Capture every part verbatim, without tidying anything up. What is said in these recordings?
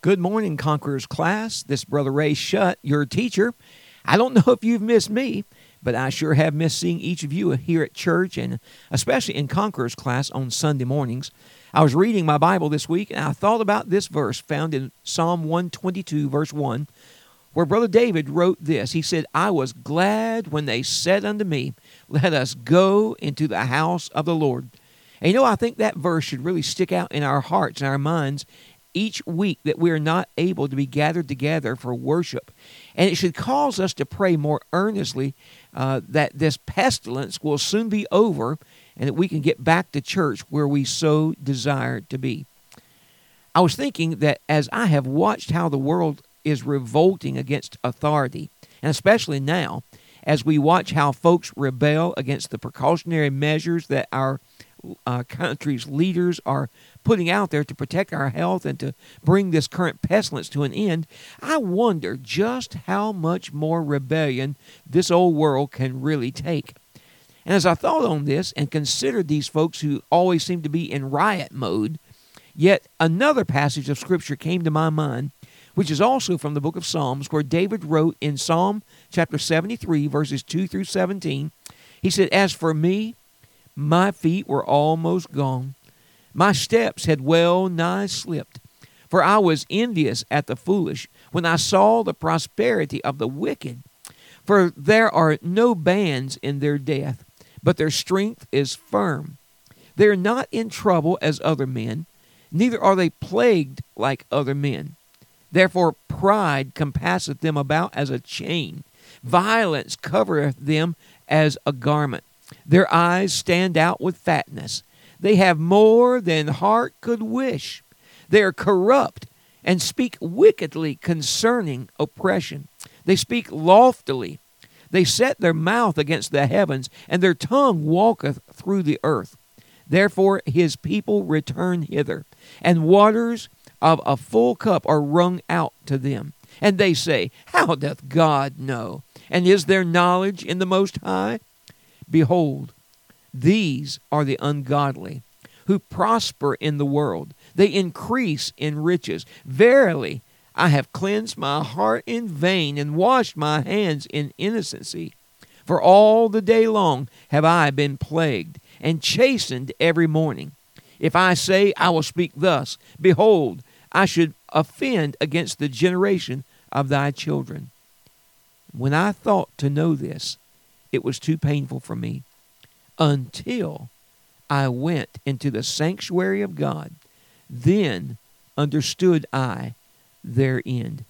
Good morning, Conquerors class. This is Brother Ray Shutt, your teacher. I don't know if you've missed me, but I sure have missed seeing each of you here at church and especially in Conquerors class on Sunday mornings. I was reading my Bible this week and I thought about this verse found in Psalm one twenty-two, verse one, where Brother David wrote this. He said, I was glad when they said unto me, let us go into the house of the Lord. And you know, I think that verse should really stick out in our hearts and our minds each week that we are not able to be gathered together for worship. And it should cause us to pray more earnestly uh, that this pestilence will soon be over and that we can get back to church where we so desire to be. I was thinking that as I have watched how the world is revolting against authority, and especially now, as we watch how folks rebel against the precautionary measures that our uh, country's leaders are putting out there to protect our health and to bring this current pestilence to an end, I wonder just how much more rebellion this old world can really take. And as I thought on this and considered these folks who always seem to be in riot mode, yet another passage of Scripture came to my mind, which is also from the book of Psalms, where David wrote in Psalm chapter seventy-three, verses two through seventeen, he said, As for me, my feet were almost gone. My steps had well nigh slipped. For I was envious at the foolish when I saw the prosperity of the wicked. For there are no bands in their death, but their strength is firm. They are not in trouble as other men, neither are they plagued like other men. Therefore pride compasseth them about as a chain. Violence covereth them as a garment. Their eyes stand out with fatness. They have more than heart could wish. They are corrupt and speak wickedly concerning oppression. They speak loftily. They set their mouth against the heavens, and their tongue walketh through the earth. Therefore his people return hither, and waters of a full cup are wrung out to them. And they say, How doth God know? And is there knowledge in the Most High? Behold, these are the ungodly, who prosper in the world. They increase in riches. Verily, I have cleansed my heart in vain, and washed my hands in innocency. For all the day long have I been plagued, and chastened every morning. If I say, I will speak thus, behold, I should offend against the generation of thy children. When I thought to know this, it was too painful for me, until I went into the sanctuary of God. Then understood I their end.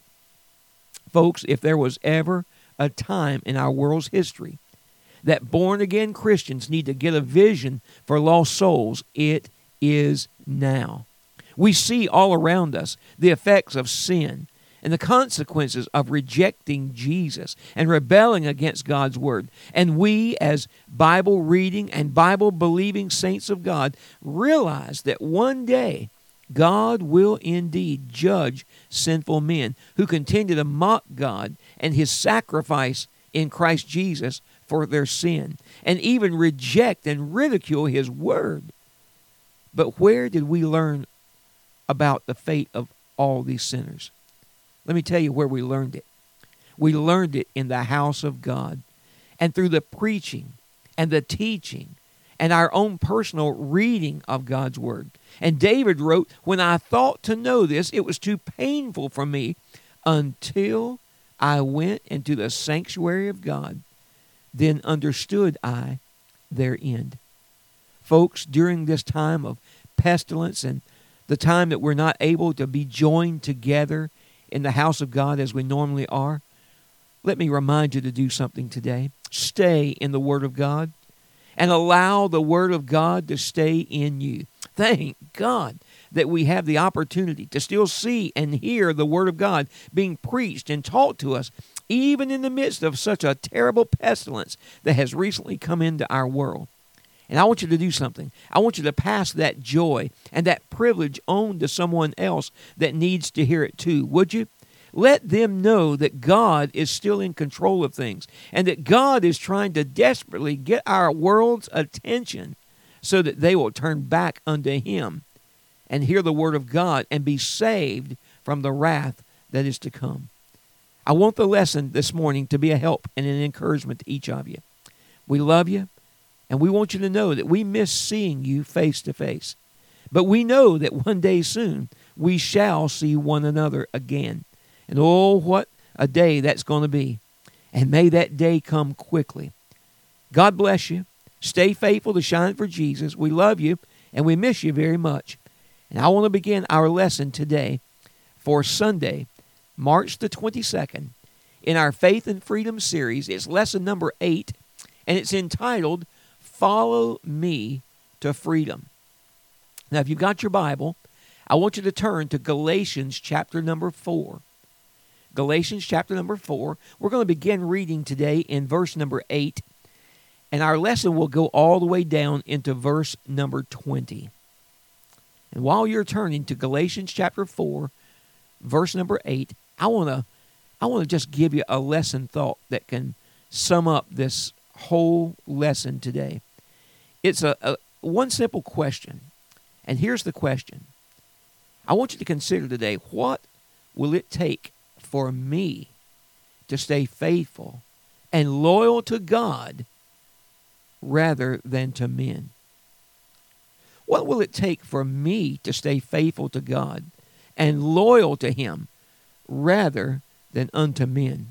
Folks, if there was ever a time in our world's history that born-again Christians need to get a vision for lost souls, it is now. We see all around us the effects of sin and the consequences of rejecting Jesus and rebelling against God's Word. And we, as Bible-reading and Bible-believing saints of God, realize that one day God will indeed judge sinful men who continue to mock God and His sacrifice in Christ Jesus for their sin, and even reject and ridicule His Word. But where did we learn about the fate of all these sinners? Let me tell you where we learned it. We learned it in the house of God, and through the preaching and the teaching and our own personal reading of God's Word. And David wrote, When I thought to know this, it was too painful for me until I went into the sanctuary of God. Then understood I their end. Folks, during this time of pestilence and the time that we're not able to be joined together in the house of God as we normally are, let me remind you to do something today. Stay in the Word of God and allow the Word of God to stay in you. Thank God that we have the opportunity to still see and hear the Word of God being preached and taught to us, even in the midst of such a terrible pestilence that has recently come into our world. And I want you to do something. I want you to pass that joy and that privilege on to someone else that needs to hear it too, would you? Let them know that God is still in control of things and that God is trying to desperately get our world's attention so that they will turn back unto Him and hear the Word of God and be saved from the wrath that is to come. I want the lesson this morning to be a help and an encouragement to each of you. We love you, and we want you to know that we miss seeing you face to face. But we know that one day soon we shall see one another again. And oh, what a day that's going to be. And may that day come quickly. God bless you. Stay faithful to shine for Jesus. We love you, and we miss you very much. And I want to begin our lesson today for Sunday, March the twenty-second, in our Faith and Freedom series. It's lesson number eight, and it's entitled, Follow Me to Freedom. Now, if you've got your Bible, I want you to turn to Galatians chapter number four. Galatians chapter number four. We're going to begin reading today in verse number eight, and our lesson will go all the way down into verse number twenty. And while you're turning to Galatians chapter four, verse number eight, I want to I want to just give you a lesson thought that can sum up this whole lesson today. It's a, a one simple question. And here's the question. I want you to consider today, what will it take for me to stay faithful and loyal to God rather than to men? What will it take for me to stay faithful to God and loyal to Him rather than unto men?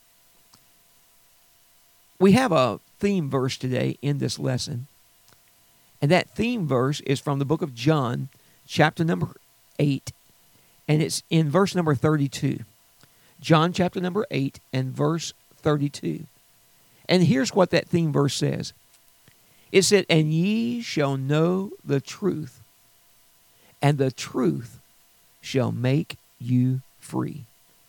We have a theme verse today in this lesson, and that theme verse is from the book of John, chapter number eight, and it's in verse number thirty-two. John chapter number eight and verse thirty-two. And here's what that theme verse says. It said, "And ye shall know the truth, and the truth shall make you free."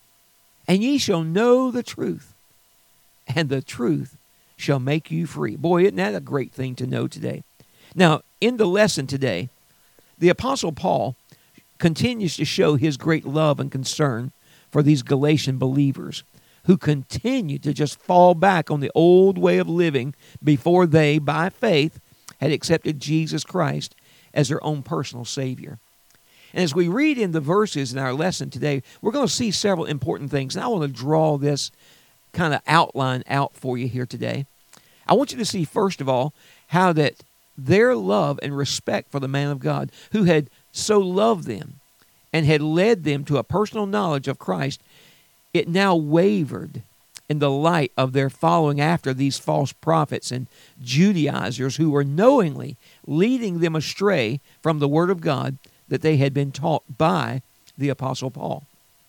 And ye shall know the truth, and the truth shall make you free. Boy, isn't that a great thing to know today? Now, in the lesson today, the Apostle Paul continues to show his great love and concern for these Galatian believers who continue to just fall back on the old way of living before they, by faith, had accepted Jesus Christ as their own personal Savior. And as we read in the verses in our lesson today, we're going to see several important things. And I want to draw this kind of outline out for you here today. I want you to see, first of all, how that their love and respect for the man of God who had so loved them and had led them to a personal knowledge of Christ, it now wavered in the light of their following after these false prophets and Judaizers who were knowingly leading them astray from the Word of God that they had been taught by the Apostle Paul.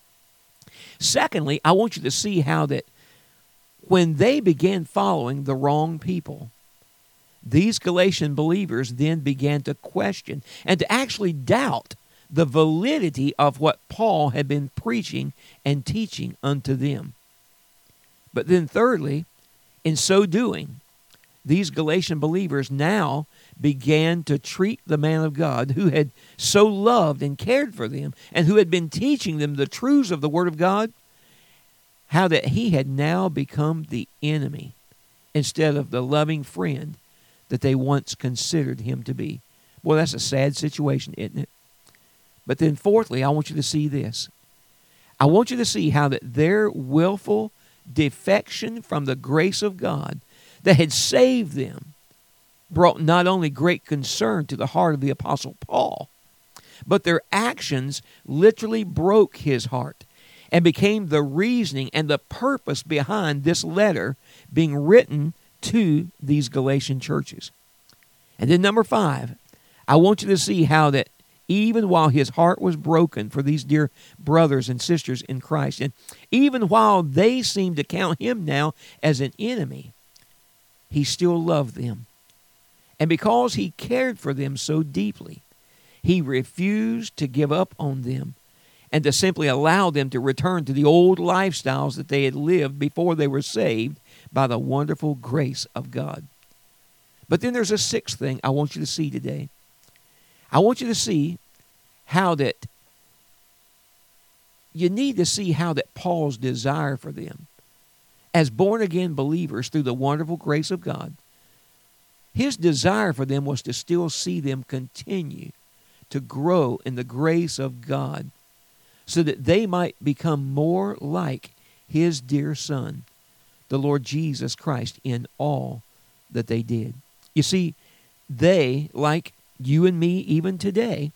Secondly, I want you to see how that when they began following the wrong people, these Galatian believers then began to question and to actually doubt the validity of what Paul had been preaching and teaching unto them. But then thirdly, in so doing, these Galatian believers now began to treat the man of God who had so loved and cared for them and who had been teaching them the truths of the Word of God, how that he had now become the enemy instead of the loving friend that they once considered him to be. Boy, that's a sad situation, isn't it? But then fourthly, I want you to see this. I want you to see how that their willful defection from the grace of God that had saved them brought not only great concern to the heart of the Apostle Paul, but their actions literally broke his heart and became the reasoning and the purpose behind this letter being written to these Galatian churches. And then number five, I want you to see how that even while his heart was broken for these dear brothers and sisters in Christ, and even while they seemed to count him now as an enemy, he still loved them. And because he cared for them so deeply, he refused to give up on them and to simply allow them to return to the old lifestyles that they had lived before they were saved by the wonderful grace of God. But then there's a sixth thing I want you to see today. I want you to see how that you need to see how that Paul's desire for them as born-again believers through the wonderful grace of God, his desire for them was to still see them continue to grow in the grace of God so that they might become more like his dear Son, the Lord Jesus Christ, in all that they did. You see, they, like you and me even today,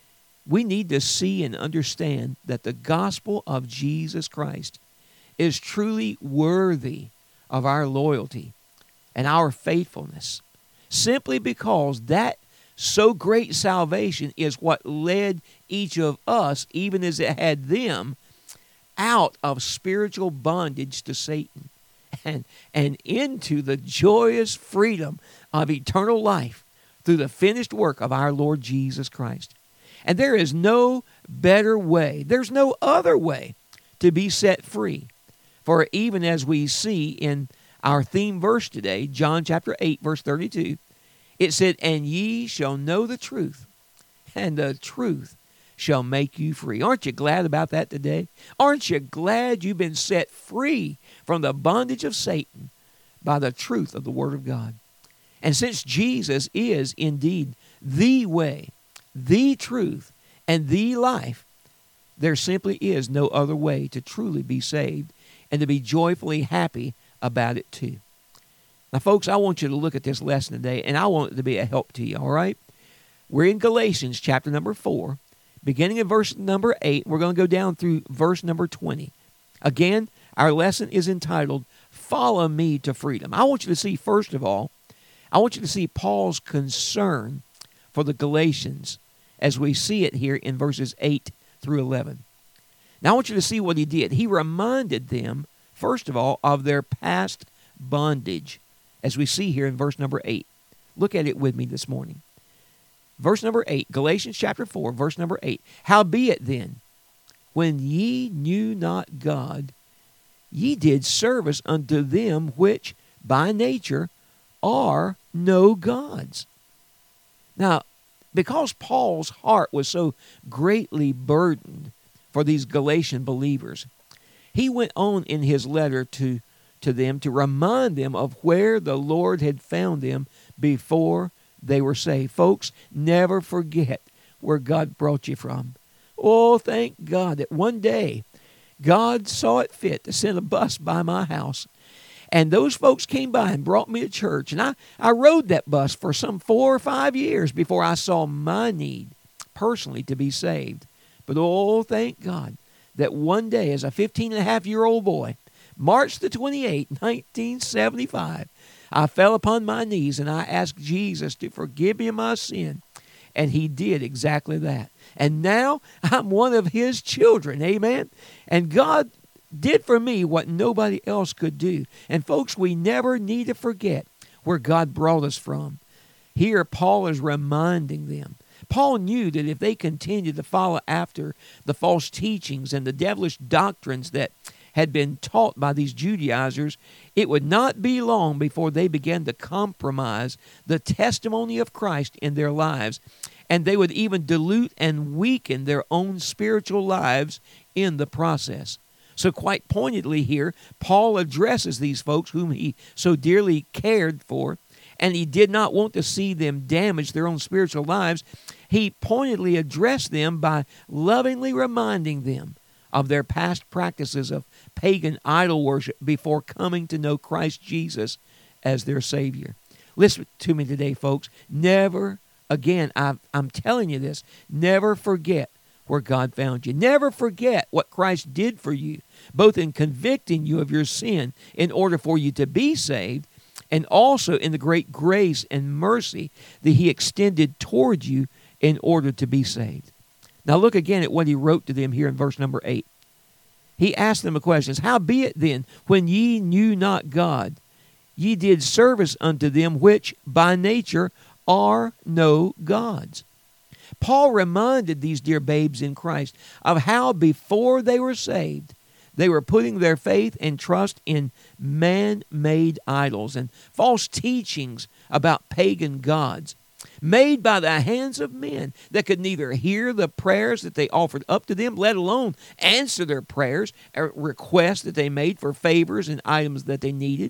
we need to see and understand that the gospel of Jesus Christ is truly worthy of our loyalty and our faithfulness, simply because that so great salvation is what led each of us, even as it had them, out of spiritual bondage to Satan and, and into the joyous freedom of eternal life through the finished work of our Lord Jesus Christ. And there is no better way, there's no other way to be set free. For even as we see in our theme verse today, John chapter eight, verse thirty-two, it said, "And ye shall know the truth, and the truth shall make you free." Aren't you glad about that today? Aren't you glad you've been set free from the bondage of Satan by the truth of the Word of God? And since Jesus is indeed the way, the truth, and the life, there simply is no other way to truly be saved and to be joyfully happy about it too. Now, folks, I want you to look at this lesson today, and I want it to be a help to you, all right? We're in Galatians chapter number four, beginning in verse number eight. We're going to go down through verse number twenty. Again, our lesson is entitled, "Follow Me to Freedom." I want you to see, first of all, I want you to see Paul's concern for the Galatians as we see it here in verses eight through eleven. Now, I want you to see what he did. He reminded them, first of all, of their past bondage, as we see here in verse number eight. Look at it with me this morning. Verse number eight, Galatians chapter four, verse number eight. "Howbeit then, when ye knew not God, ye did service unto them which by nature are no gods." Now, because Paul's heart was so greatly burdened for these Galatian believers, he went on in his letter to, to them to remind them of where the Lord had found them before they were saved. Folks, never forget where God brought you from. Oh, thank God that one day God saw it fit to send a bus by my house. And those folks came by and brought me to church. And I, I rode that bus for some four or five years before I saw my need personally to be saved. But oh, thank God that one day as a fifteen and a half year old boy, March the twenty-eighth, nineteen seventy-five, I fell upon my knees and I asked Jesus to forgive me of my sin. And he did exactly that. And now I'm one of his children. Amen. And God did for me what nobody else could do. And folks, we never need to forget where God brought us from. Here, Paul is reminding them. Paul knew that if they continued to follow after the false teachings and the devilish doctrines that had been taught by these Judaizers, it would not be long before they began to compromise the testimony of Christ in their lives, and they would even dilute and weaken their own spiritual lives in the process. So quite pointedly here, Paul addresses these folks whom he so dearly cared for, and he did not want to see them damage their own spiritual lives. He pointedly addressed them by lovingly reminding them of their past practices of pagan idol worship before coming to know Christ Jesus as their Savior. Listen to me today, folks. Never, again, I've, I'm telling you this, never forget where God found you. Never forget what Christ did for you, both in convicting you of your sin in order for you to be saved, and also in the great grace and mercy that he extended toward you in order to be saved. Now look again at what he wrote to them here in verse number eight. He asked them a question. "Howbeit then, when ye knew not God, ye did service unto them which by nature are no gods." Paul reminded these dear babes in Christ of how before they were saved, they were putting their faith and trust in man-made idols and false teachings about pagan gods made by the hands of men that could neither hear the prayers that they offered up to them, let alone answer their prayers or requests that they made for favors and items that they needed.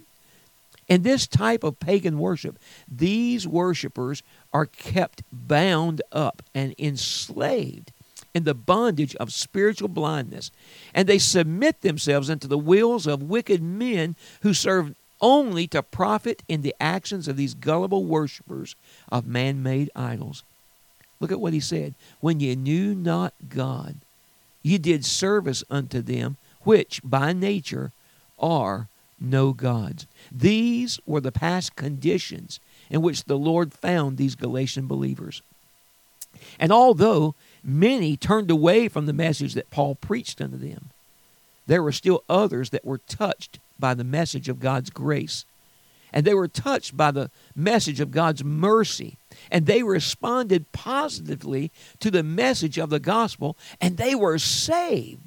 In this type of pagan worship, these worshipers are kept bound up and enslaved in the bondage of spiritual blindness, and they submit themselves into the wills of wicked men who serve only to profit in the actions of these gullible worshipers of man-made idols. Look at what he said. When ye knew not God, ye did service unto them, which by nature are no gods. These were the past conditions in which the Lord found these Galatian believers. And although many turned away from the message that Paul preached unto them, there were still others that were touched by the message of God's grace. And they were touched by the message of God's mercy. And they responded positively to the message of the gospel, and they were saved.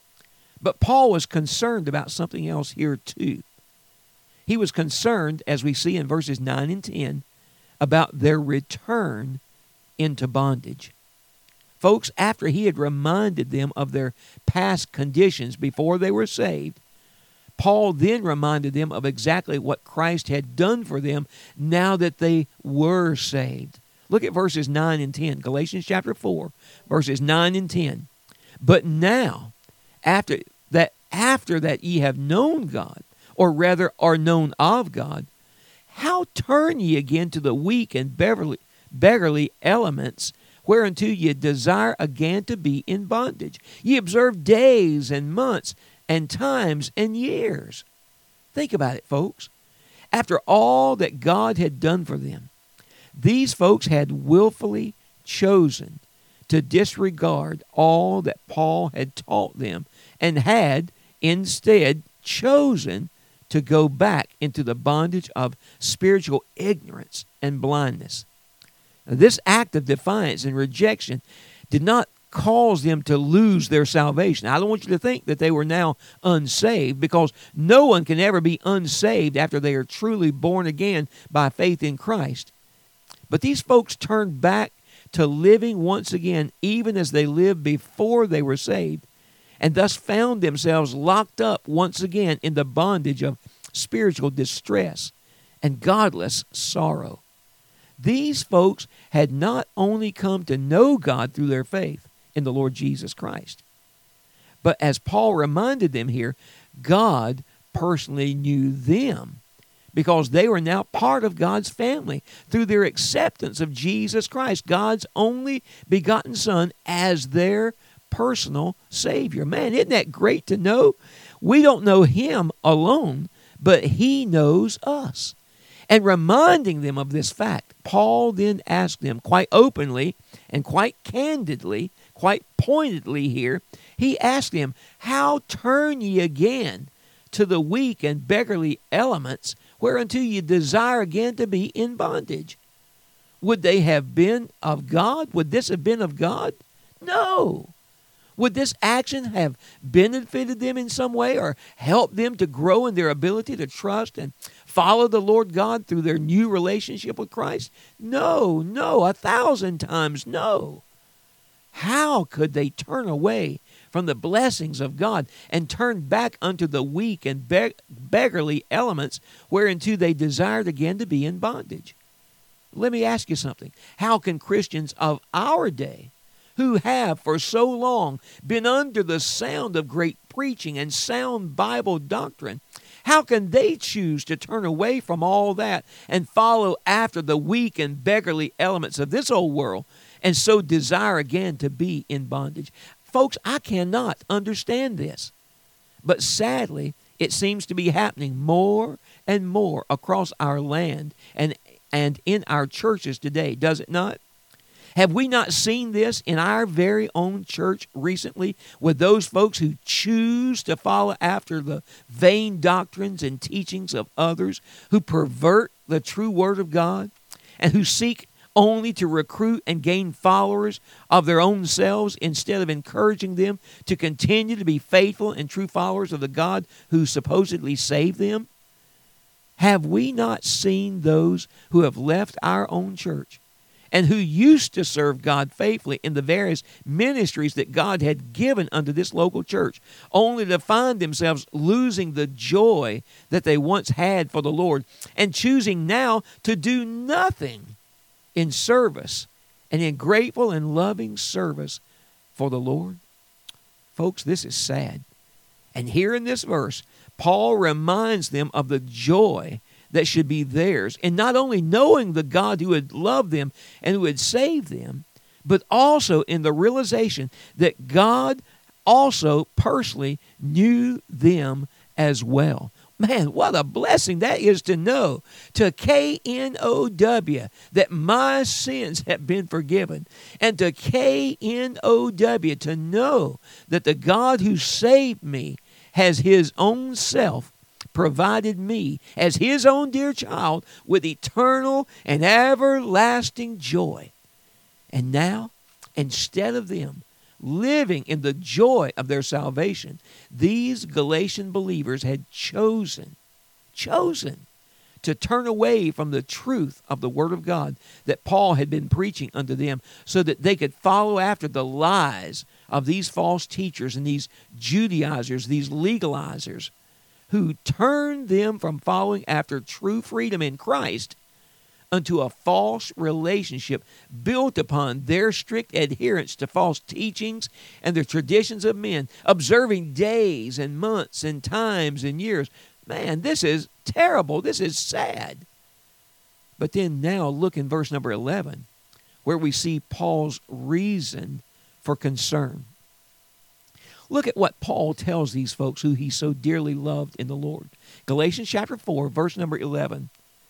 But Paul was concerned about something else here too. He was concerned, as we see in verses nine and ten, about their return into bondage. Folks, after he had reminded them of their past conditions before they were saved, Paul then reminded them of exactly what Christ had done for them now that they were saved. Look at verses nine and ten, Galatians chapter four, verses nine and ten. But now, after that, after that ye have known God, or rather are known of God, how turn ye again to the weak and beggarly, beggarly elements, whereunto ye desire again to be in bondage? Ye observe days and months and times and years. Think about it, folks. After all that God had done for them, these folks had willfully chosen to disregard all that Paul had taught them and had instead chosen to go back into the bondage of spiritual ignorance and blindness. Now, this act of defiance and rejection did not cause them to lose their salvation. I don't want you to think that they were now unsaved, because no one can ever be unsaved after they are truly born again by faith in Christ. But these folks turned back to living once again even as they lived before they were saved, and thus found themselves locked up once again in the bondage of spiritual distress and godless sorrow. These folks had not only come to know God through their faith in the Lord Jesus Christ, but as Paul reminded them here, God personally knew them, because they were now part of God's family through their acceptance of Jesus Christ, God's only begotten Son, as their personal Savior. Man, isn't that great to know? We don't know Him alone, but He knows us. And reminding them of this fact, Paul then asked them quite openly and quite candidly, quite pointedly here, he asked them, how turn ye again to the weak and beggarly elements, whereunto ye desire again to be in bondage? Would they have been of God? Would this have been of God? No. Would this action have benefited them in some way, or helped them to grow in their ability to trust and follow the Lord God through their new relationship with Christ? No, no, a thousand times no. How could they turn away from the blessings of God and turn back unto the weak and beg- beggarly elements whereunto they desired again to be in bondage? Let me ask you something. How can Christians of our day, who have for so long been under the sound of great preaching and sound Bible doctrine, how can they choose to turn away from all that and follow after the weak and beggarly elements of this old world, and so desire again to be in bondage? Folks, I cannot understand this. But sadly, it seems to be happening more and more across our land and, and in our churches today, does it not? Have we not seen this in our very own church recently, with those folks who choose to follow after the vain doctrines and teachings of others, who pervert the true Word of God, and who seek only to recruit and gain followers of their own selves instead of encouraging them to continue to be faithful and true followers of the God who supposedly saved them? Have we not seen those who have left our own church and who used to serve God faithfully in the various ministries that God had given unto this local church, only to find themselves losing the joy that they once had for the Lord, and choosing now to do nothing in service and in grateful and loving service for the Lord? Folks, this is sad. And here in this verse, Paul reminds them of the joy that should be theirs in not only knowing the God who had loved them and who had saved them, but also in the realization that God also personally knew them as well. Man, what a blessing that is to know, to K N O W, that my sins have been forgiven. And to K N O W, to know that the God who saved me has his own self provided me as his own dear child with eternal and everlasting joy. And now, instead of them living in the joy of their salvation, these Galatian believers had chosen, chosen to turn away from the truth of the Word of God that Paul had been preaching unto them so that they could follow after the lies of these false teachers and these Judaizers, these legalizers, who turned them from following after true freedom in Christ unto a false relationship built upon their strict adherence to false teachings and the traditions of men, observing days and months and times and years. Man, this is terrible. This is sad. But then now look in verse number eleven, where we see Paul's reason for concern. Look at what Paul tells these folks who he so dearly loved in the Lord. Galatians chapter four, verse number eleven.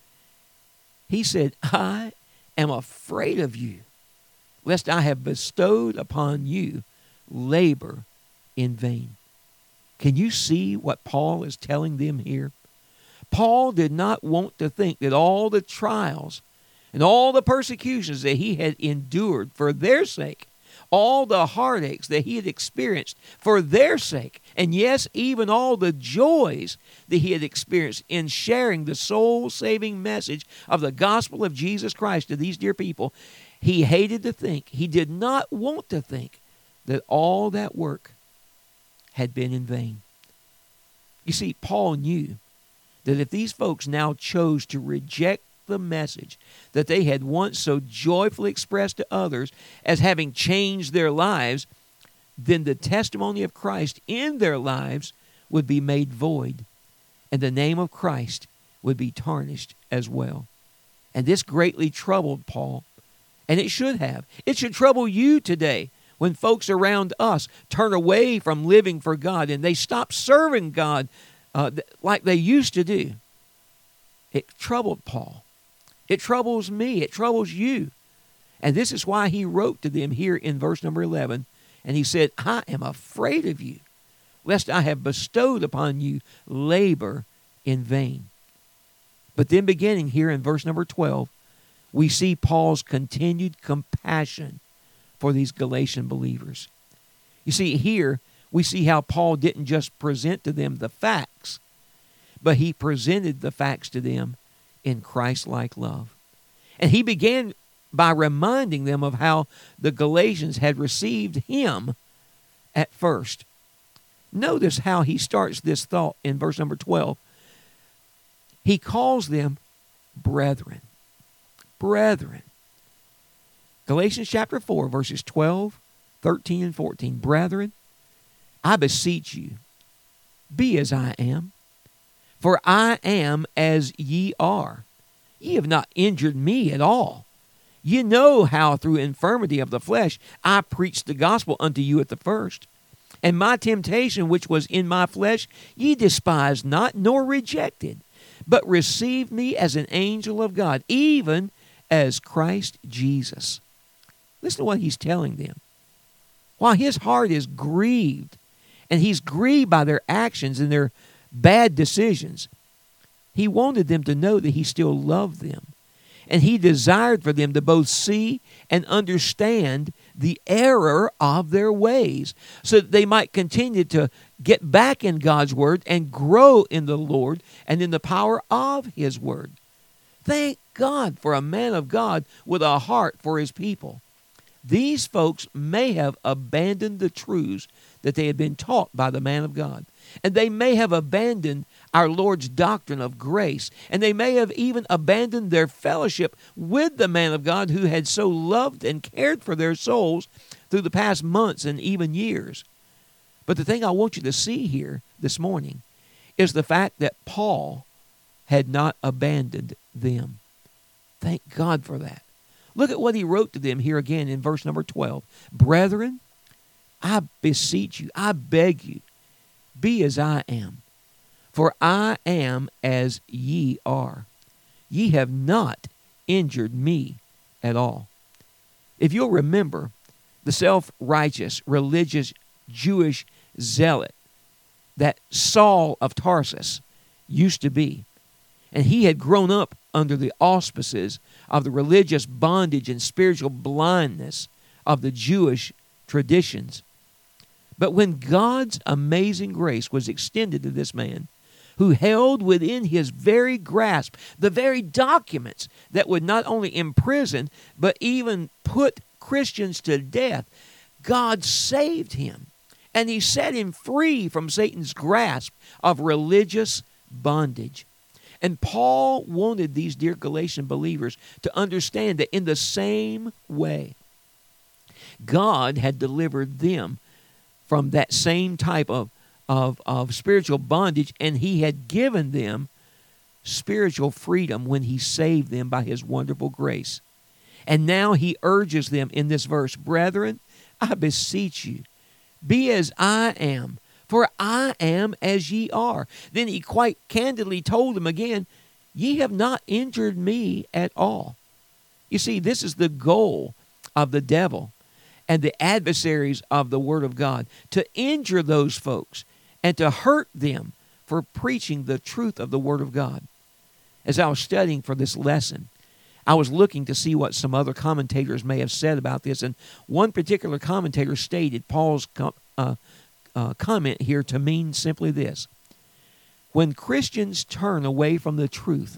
He said, I am afraid of you, lest I have bestowed upon you labor in vain. Can you see what Paul is telling them here? Paul did not want to think that all the trials and all the persecutions that he had endured for their sake, all the heartaches that he had experienced for their sake, and yes, even all the joys that he had experienced in sharing the soul-saving message of the gospel of Jesus Christ to these dear people, he hated to think, he did not want to think that all that work had been in vain. You see, Paul knew that if these folks now chose to reject the message that they had once so joyfully expressed to others as having changed their lives, then the testimony of Christ in their lives would be made void, and the name of Christ would be tarnished as well. And this greatly troubled Paul, and it should have. It should trouble you today when folks around us turn away from living for God and they stop serving God uh, like they used to do. It troubled Paul. It troubles me. It troubles you. And this is why he wrote to them here in verse number eleven. And he said, I am afraid of you, lest I have bestowed upon you labor in vain. But then beginning here in verse number twelve, we see Paul's continued compassion for these Galatian believers. You see, here we see how Paul didn't just present to them the facts, but he presented the facts to them in Christ-like love. And he began by reminding them of how the Galatians had received him at first. Notice how he starts this thought in verse number twelve. He calls them brethren. Brethren. Galatians chapter four, verses twelve, thirteen, and fourteen. Brethren, I beseech you, be as I am, for I am as ye are. Ye have not injured me at all. Ye know how through infirmity of the flesh I preached the gospel unto you at the first. And my temptation which was in my flesh ye despised not, nor rejected, but received me as an angel of God, even as Christ Jesus. Listen to what he's telling them. While his heart is grieved, and he's grieved by their actions and their bad decisions, he wanted them to know that he still loved them. And he desired for them to both see and understand the error of their ways so that they might continue to get back in God's word and grow in the Lord and in the power of his word. Thank God for a man of God with a heart for his people. These folks may have abandoned the truths that they had been taught by the man of God. And they may have abandoned our Lord's doctrine of grace. And they may have even abandoned their fellowship with the man of God who had so loved and cared for their souls through the past months and even years. But the thing I want you to see here this morning is the fact that Paul had not abandoned them. Thank God for that. Look at what he wrote to them here again in verse number twelve. Brethren, I beseech you, I beg you, be as I am, for I am as ye are. Ye have not injured me at all. If you'll remember, the self-righteous, religious, Jewish zealot that Saul of Tarsus used to be, and he had grown up under the auspices of the religious bondage and spiritual blindness of the Jewish traditions. But when God's amazing grace was extended to this man, who held within his very grasp the very documents that would not only imprison, but even put Christians to death, God saved him, and he set him free from Satan's grasp of religious bondage. And Paul wanted these dear Galatian believers to understand that in the same way, God had delivered them from that same type of, of, of spiritual bondage, and he had given them spiritual freedom when he saved them by his wonderful grace. And now he urges them in this verse, brethren, I beseech you, be as I am, for I am as ye are. Then he quite candidly told them again, ye have not injured me at all. You see, this is the goal of the devil and the adversaries of the Word of God, to injure those folks and to hurt them for preaching the truth of the Word of God. As I was studying for this lesson, I was looking to see what some other commentators may have said about this, and one particular commentator stated Paul's uh, uh, comment here to mean simply this. When Christians turn away from the truth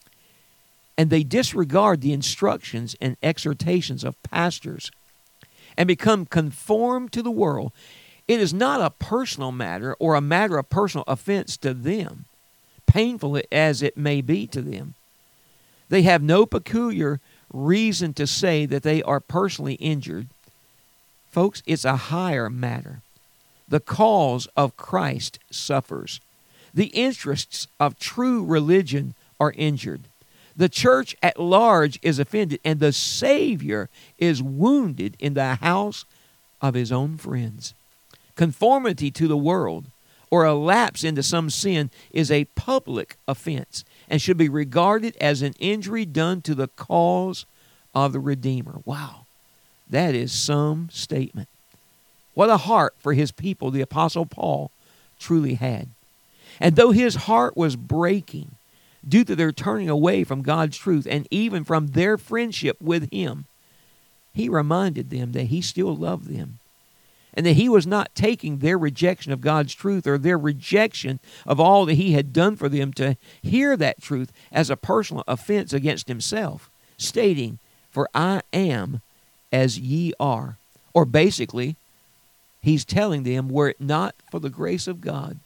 and they disregard the instructions and exhortations of pastors and become conformed to the world, it is not a personal matter or a matter of personal offense to them, painful as it may be to them. They have no peculiar reason to say that they are personally injured. Folks, it's a higher matter. The cause of Christ suffers. The interests of true religion are injured. The church at large is offended, and the Savior is wounded in the house of his own friends. Conformity to the world or a lapse into some sin is a public offense and should be regarded as an injury done to the cause of the Redeemer. Wow, that is some statement. What a heart for his people the Apostle Paul truly had. And though his heart was breaking due to their turning away from God's truth and even from their friendship with him, he reminded them that he still loved them and that he was not taking their rejection of God's truth or their rejection of all that he had done for them to hear that truth as a personal offense against himself, stating, for I am as ye are. Or basically, he's telling them, were it not for the grace of God,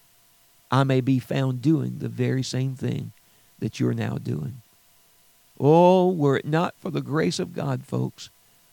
I may be found doing the very same thing that you're now doing. Oh, were it not for the grace of God, folks,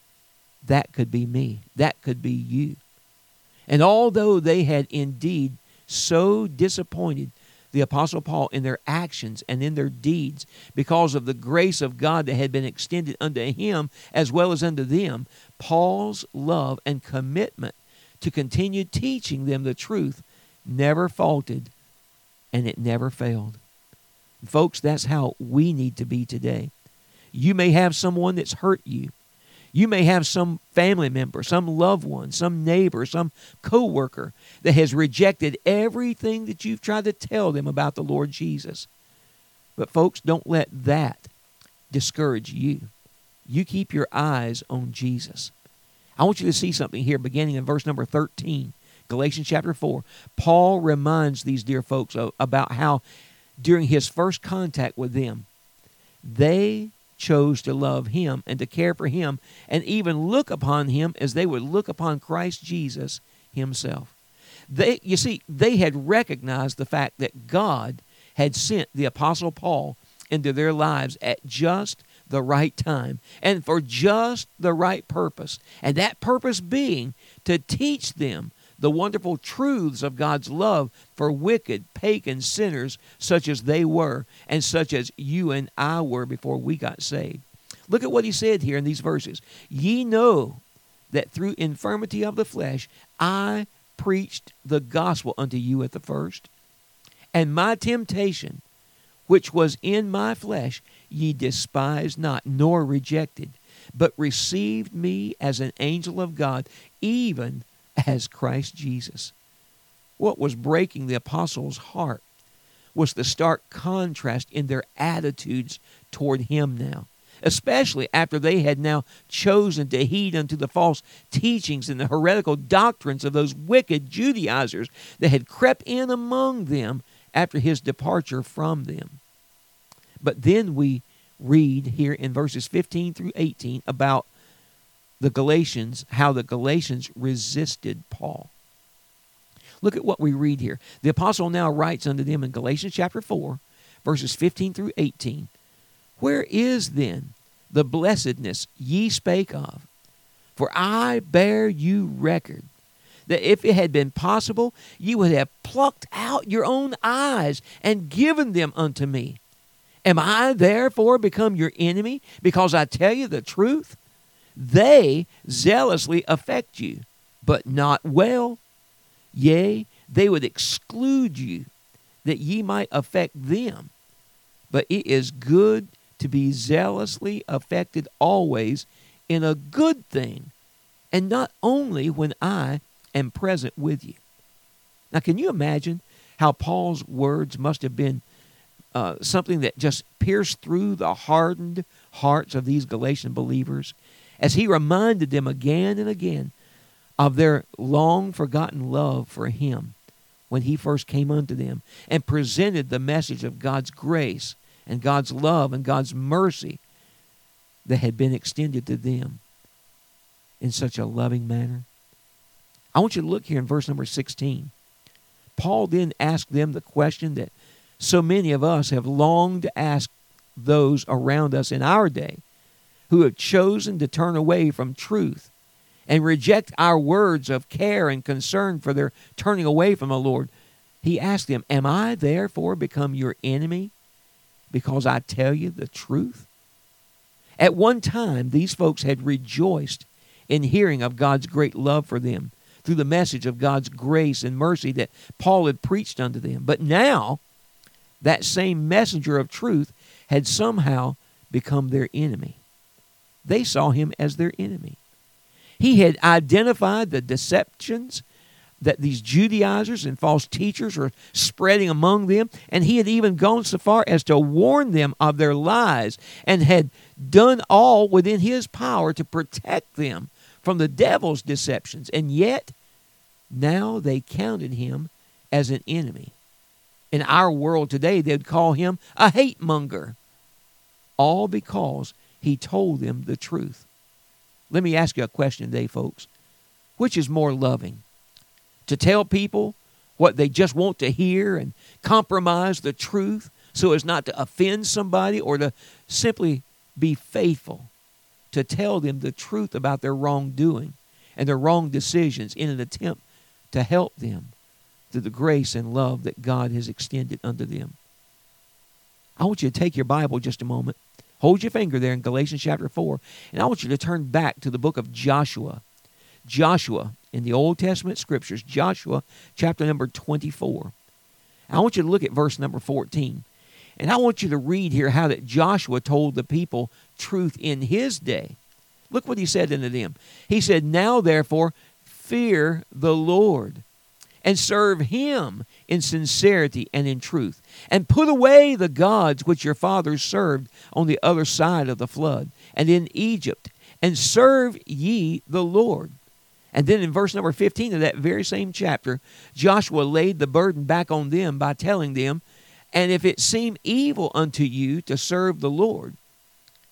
that could be me. That could be you. And although they had indeed so disappointed the Apostle Paul in their actions and in their deeds because of the grace of God that had been extended unto him as well as unto them, Paul's love and commitment to continue teaching them the truth never faltered, and it never failed. Folks, that's how we need to be today. You may have someone that's hurt you. You may have some family member, some loved one, some neighbor, some co-worker that has rejected everything that you've tried to tell them about the Lord Jesus. But folks, don't let that discourage you. You keep your eyes on Jesus. I want you to see something here beginning in verse number thirteen, Galatians chapter four. Paul reminds these dear folks of, about how during his first contact with them, they chose to love him and to care for him and even look upon him as they would look upon Christ Jesus himself. They, you see, they had recognized the fact that God had sent the Apostle Paul into their lives at just the right time and for just the right purpose. And that purpose being to teach them the wonderful truths of God's love for wicked, pagan sinners such as they were and such as you and I were before we got saved. Look at what he said here in these verses. Ye know that through infirmity of the flesh I preached the gospel unto you at the first, and my temptation, which was in my flesh, ye despised not, nor rejected, but received me as an angel of God, even as Christ Jesus. What was breaking the apostles' heart was the stark contrast in their attitudes toward him now, especially after they had now chosen to heed unto the false teachings and the heretical doctrines of those wicked Judaizers that had crept in among them after his departure from them. But then we read here in verses fifteen through eighteen about the Galatians, how the Galatians resisted Paul. Look at what we read here. The apostle now writes unto them in Galatians chapter four, verses fifteen through eighteen. Where is then the blessedness ye spake of? For I bear you record that if it had been possible, you would have plucked out your own eyes and given them unto me. Am I therefore become your enemy because I tell you the truth? They zealously affect you, but not well. Yea, they would exclude you, that ye might affect them. But it is good to be zealously affected always in a good thing, and not only when I am present with you. Now, can you imagine how Paul's words must have been uh, something that just pierced through the hardened hearts of these Galatian believers, as he reminded them again and again of their long-forgotten love for him when he first came unto them and presented the message of God's grace and God's love and God's mercy that had been extended to them in such a loving manner. I want you to look here in verse number sixteen. Paul then asked them the question that so many of us have longed to ask those around us in our day who have chosen to turn away from truth and reject our words of care and concern for their turning away from the Lord. He asked them, am I therefore become your enemy because I tell you the truth? At one time, these folks had rejoiced in hearing of God's great love for them through the message of God's grace and mercy that Paul had preached unto them. But now, that same messenger of truth had somehow become their enemy. They saw him as their enemy. He had identified the deceptions that these Judaizers and false teachers were spreading among them, and he had even gone so far as to warn them of their lies and had done all within his power to protect them from the devil's deceptions. And yet, now they counted him as an enemy. In our world today, they'd call him a hate monger, all because he told them the truth. Let me ask you a question today, folks. Which is more loving? To tell people what they just want to hear and compromise the truth so as not to offend somebody, or to simply be faithful to tell them the truth about their wrongdoing and their wrong decisions in an attempt to help them through the grace and love that God has extended unto them? I want you to take your Bible just a moment. Hold your finger there in Galatians chapter four, and I want you to turn back to the book of Joshua. Joshua in the Old Testament Scriptures, Joshua chapter number twenty-four. I want you to look at verse number fourteen. And I want you to read here how that Joshua told the people truth in his day. Look what he said unto them. He said, now therefore fear the Lord, and serve him in sincerity and in truth, and put away the gods which your fathers served on the other side of the flood and in Egypt, and serve ye the Lord. And then in verse number fifteen of that very same chapter, Joshua laid the burden back on them by telling them, and if it seem evil unto you to serve the Lord,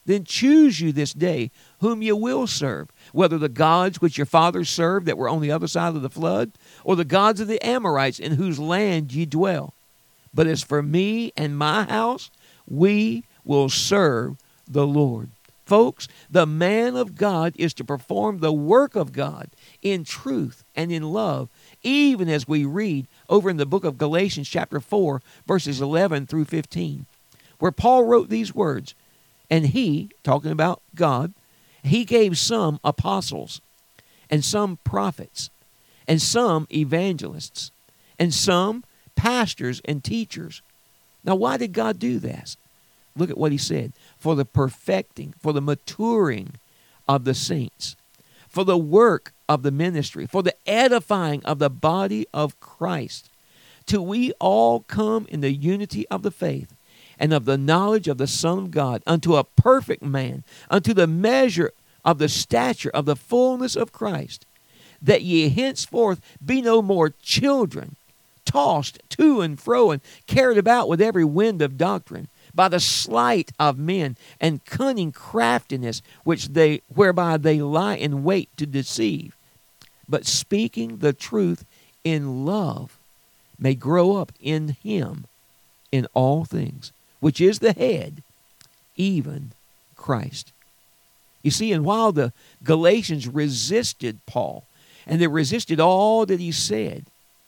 Then choose you this day whom you will serve, whether the gods which your fathers served that were on the other side of the flood, or the gods of the Amorites in whose land ye dwell. But as for me and my house, we will serve the Lord. Folks, the man of God is to perform the work of God in truth and in love, even as we read over in the book of Galatians chapter four, verses eleven through fifteen, where Paul wrote these words, and he, talking about God, he gave some apostles, and some prophets, and some evangelists, and some pastors and teachers. Now, why did God do this? Look at what he said. For the perfecting, for the maturing of the saints, for the work of the ministry, for the edifying of the body of Christ, till we all come in the unity of the faith and of the knowledge of the Son of God, unto a perfect man, unto the measure of the stature of the fullness of Christ, that ye henceforth be no more children, tossed to and fro and carried about with every wind of doctrine, by the sleight of men and cunning craftiness which they whereby they lie in wait to deceive, but speaking the truth in love may grow up in him in all things, which is the head, even Christ. You see, and while the Galatians resisted Paul, and they resisted all that he said,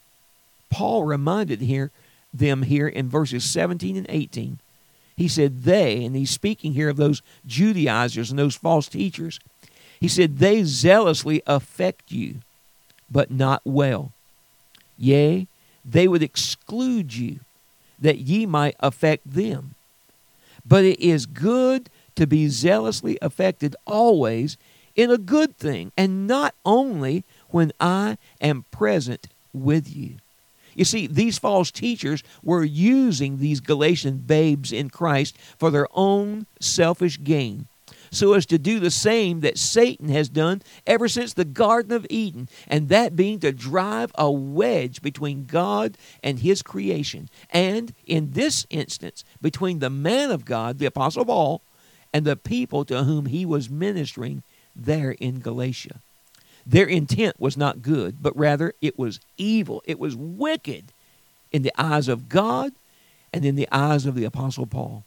Paul reminded here them here in verses seventeen and eighteen. He said they, and he's speaking here of those Judaizers and those false teachers, he said, they zealously affect you, but not well. Yea, they would exclude you, that ye might affect them. But it is good to be zealously affected always in a good thing, and not only when I am present with you. You see, these false teachers were using these Galatian babes in Christ for their own selfish gain, so as to do the same that Satan has done ever since the Garden of Eden, and that being to drive a wedge between God and his creation, and in this instance, between the man of God, the Apostle Paul, and the people to whom he was ministering there in Galatia. Their intent was not good, but rather it was evil. It was wicked in the eyes of God and in the eyes of the Apostle Paul.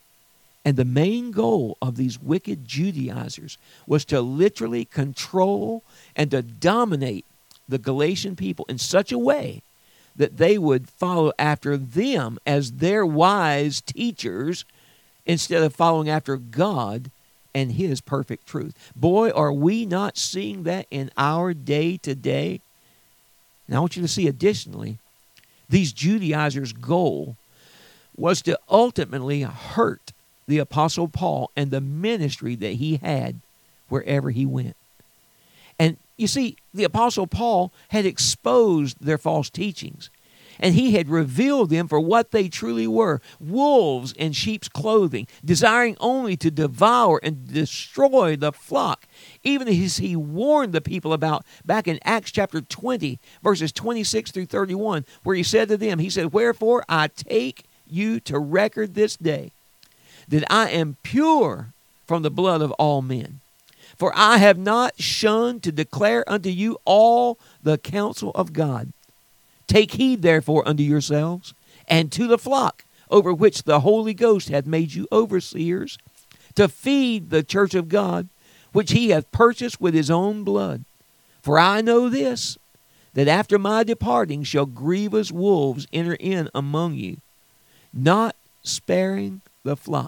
And the main goal of these wicked Judaizers was to literally control and to dominate the Galatian people in such a way that they would follow after them as their wise teachers instead of following after God and his perfect truth. Boy, are we not seeing that in our day today? And I want you to see additionally, these Judaizers' goal was to ultimately hurt the Apostle Paul and the ministry that he had wherever he went. And you see, the Apostle Paul had exposed their false teachings, and he had revealed them for what they truly were, wolves in sheep's clothing, desiring only to devour and destroy the flock, even as he warned the people about back in Acts chapter twenty, verses twenty-six through thirty-one, where he said to them, he said, wherefore I take you to record this day, that I am pure from the blood of all men. For I have not shunned to declare unto you all the counsel of God. Take heed, therefore, unto yourselves, and to the flock, over which the Holy Ghost hath made you overseers, to feed the church of God, which he hath purchased with his own blood. For I know this, that after my departing shall grievous wolves enter in among you, not sparing the flock.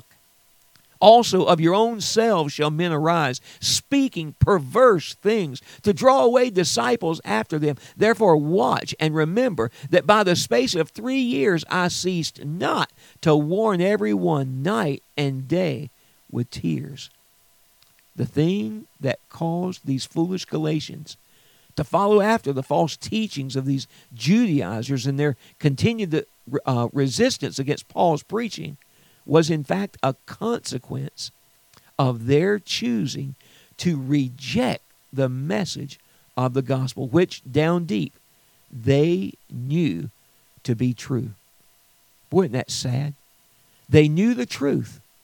Also of your own selves shall men arise, speaking perverse things, to draw away disciples after them. Therefore watch and remember that by the space of three years I ceased not to warn everyone night and day with tears. The thing that caused these foolish Galatians to follow after the false teachings of these Judaizers and their continued uh, resistance against Paul's preaching was in fact a consequence of their choosing to reject the message of the gospel, which down deep they knew to be true. Boy, isn't that sad? They knew the truth,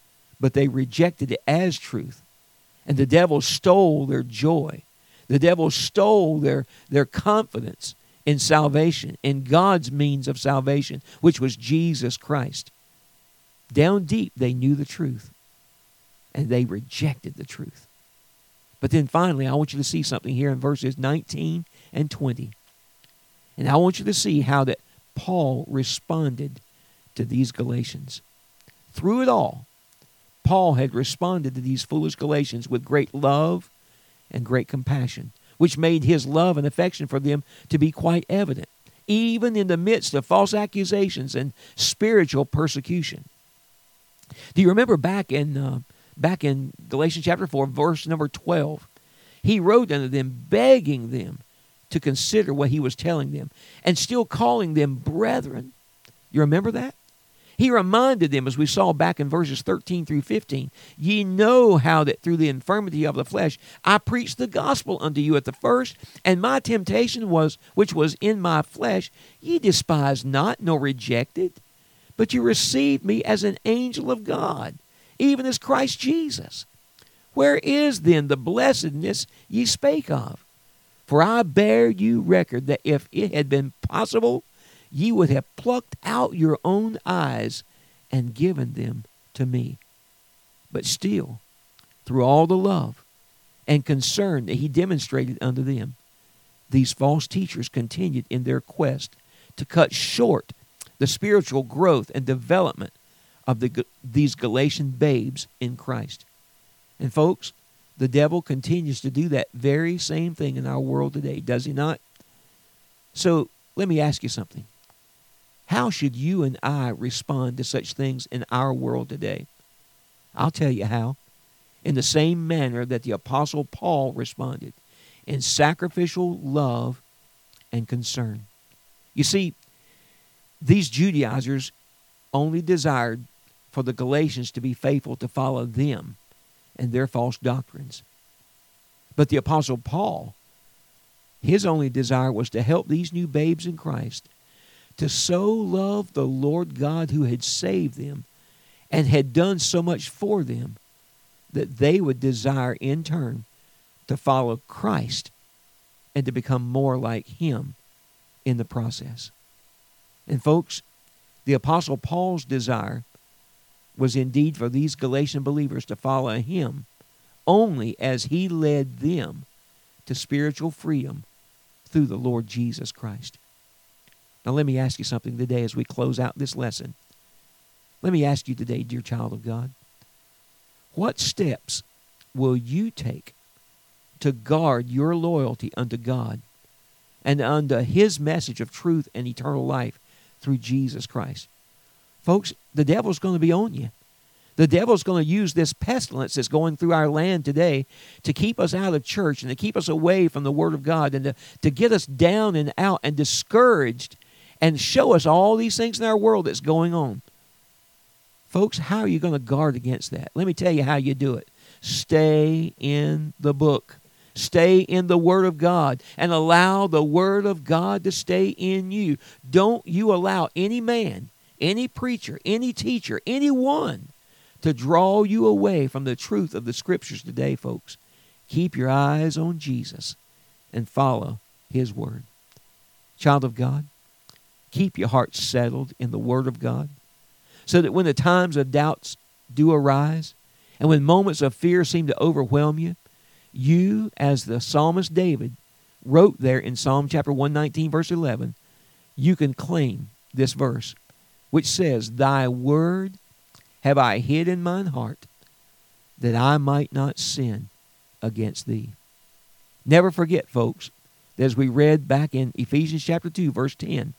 but they rejected it as truth. And the devil stole their joy. The devil stole their, their confidence in salvation, in God's means of salvation, which was Jesus Christ. Down deep, they knew the truth, and they rejected the truth. But then finally, I want you to see something here in verses nineteen and twenty. And I want you to see how that Paul responded to these Galatians. Through it all, Paul had responded to these foolish Galatians with great love and great compassion, which made his love and affection for them to be quite evident, even in the midst of false accusations and spiritual persecution. Do you remember back in uh, back in Galatians chapter four, verse number twelve? He wrote unto them, begging them to consider what he was telling them, and still calling them brethren. You remember that? He reminded them, as we saw back in verses thirteen through fifteen, ye know how that through the infirmity of the flesh I preached the gospel unto you at the first, and my temptation was, which was in my flesh, ye despised not, nor rejected, but you received me as an angel of God, even as Christ Jesus. Where is then the blessedness ye spake of? For I bear you record that if it had been possible, ye would have plucked out your own eyes and given them to me. But still, through all the love and concern that he demonstrated unto them, these false teachers continued in their quest to cut short the spiritual growth and development of the, these Galatian babes in Christ. And folks, the devil continues to do that very same thing in our world today, does he not? So let me ask you something. How should you and I respond to such things in our world today? I'll tell you how. In the same manner that the Apostle Paul responded, in sacrificial love and concern. You see, these Judaizers only desired for the Galatians to be faithful to follow them and their false doctrines. But the Apostle Paul, his only desire was to help these new babes in Christ to so love the Lord God who had saved them and had done so much for them that they would desire in turn to follow Christ and to become more like him in the process. And folks, the Apostle Paul's desire was indeed for these Galatian believers to follow him only as he led them to spiritual freedom through the Lord Jesus Christ. Now let me ask you something today as we close out this lesson. Let me ask you today, dear child of God, what steps will you take to guard your loyalty unto God and unto his message of truth and eternal life through Jesus Christ? Folks, the devil's going to be on you. The devil's going to use this pestilence that's going through our land today to keep us out of church and to keep us away from the Word of God and to, to get us down and out and discouraged and show us all these things in our world that's going on. Folks, how are you going to guard against that? Let me tell you how you do it. Stay in the book. Stay in the Word of God and allow the Word of God to stay in you. Don't you allow any man, any preacher, any teacher, anyone to draw you away from the truth of the Scriptures today, folks. Keep your eyes on Jesus and follow his Word. Child of God, keep your heart settled in the Word of God so that when the times of doubts do arise and when moments of fear seem to overwhelm you, you, as the psalmist David wrote there in Psalm chapter one nineteen, verse eleven, you can claim this verse, which says, Thy word have I hid in mine heart, that I might not sin against thee. Never forget, folks, that as we read back in Ephesians chapter two, verse ten,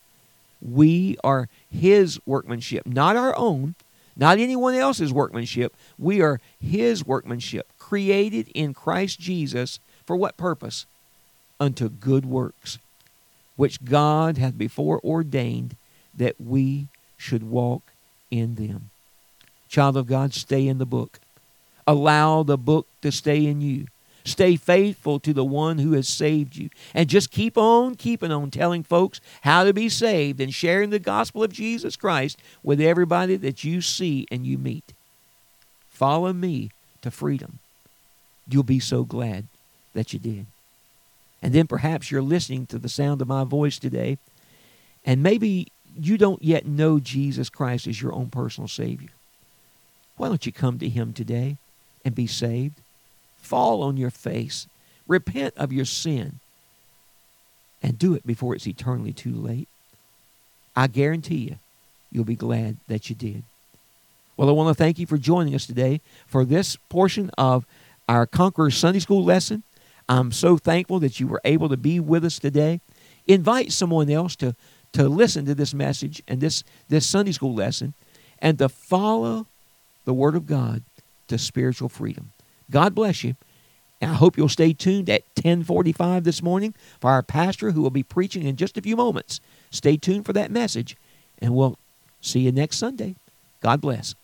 we are his workmanship, not our own, not anyone else's workmanship. We are his workmanship, created in Christ Jesus for what purpose? Unto good works, which God hath before ordained that we should walk in them. Child of God, stay in the book. Allow the book to stay in you. Stay faithful to the one who has saved you. And just keep on keeping on telling folks how to be saved and sharing the gospel of Jesus Christ with everybody that you see and you meet. follow me to freedom, you'll be so glad that you did. And then perhaps you're listening to the sound of my voice today, and maybe you don't yet know Jesus Christ as your own personal Savior. Why don't you come to him today and be saved? Fall on your face. Repent of your sin. And do it before it's eternally too late. I guarantee you, you'll be glad that you did. Well, I want to thank you for joining us today for this portion of our Conqueror Sunday School lesson. I'm so thankful that you were able to be with us today. Invite someone else to, to listen to this message and this, this Sunday School lesson and to follow the Word of God to spiritual freedom. God bless you. And I hope you'll stay tuned at ten forty-five this morning for our pastor who will be preaching in just a few moments. Stay tuned for that message, and we'll see you next Sunday. God bless.